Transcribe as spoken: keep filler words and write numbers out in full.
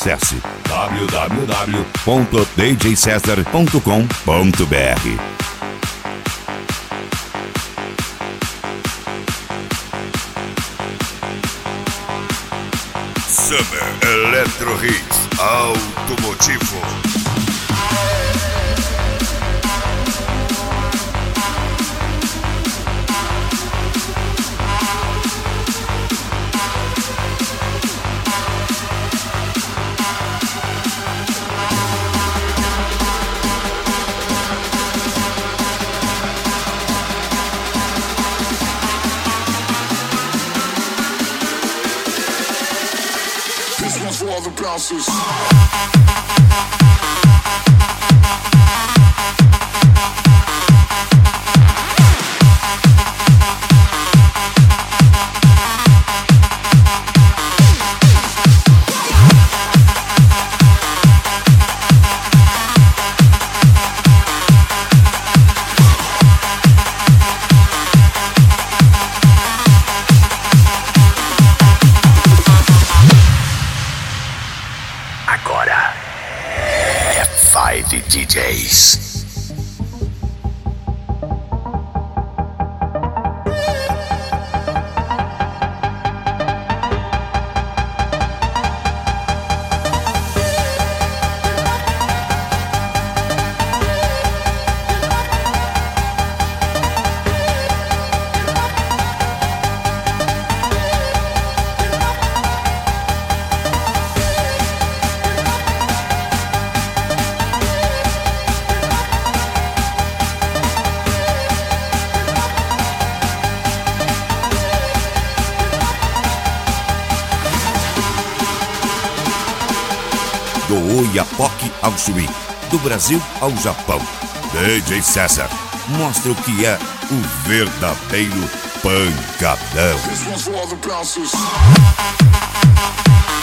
Acesse w w w ponto d j cesar ponto com ponto b r. Summer Electro Hits Automotivo. For all the bouncers. Agora é Five D Js. Do Oiapoque ao Chuí, do Brasil ao Japão, D J Cesar mostra o que é o verdadeiro pancadão. This one's for all the bouncers.